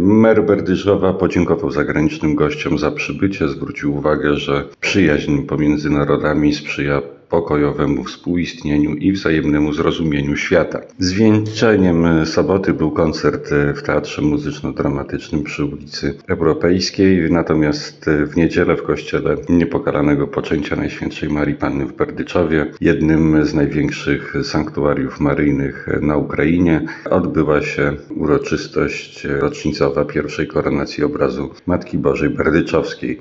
Mer Berdyszowa podziękował zagranicznym gościom za przybycie, zwrócił uwagę, że przyjaźń pomiędzy narodami sprzyja pokojowemu współistnieniu i wzajemnemu zrozumieniu świata. Zwieńczeniem soboty był koncert w Teatrze Muzyczno-Dramatycznym przy ulicy Europejskiej, natomiast w niedzielę w kościele Niepokalanego Poczęcia Najświętszej Marii Panny w Berdyczowie, jednym z największych sanktuariów maryjnych na Ukrainie, odbyła się uroczystość rocznicowa pierwszej koronacji obrazu Matki Bożej Berdyczowskiej.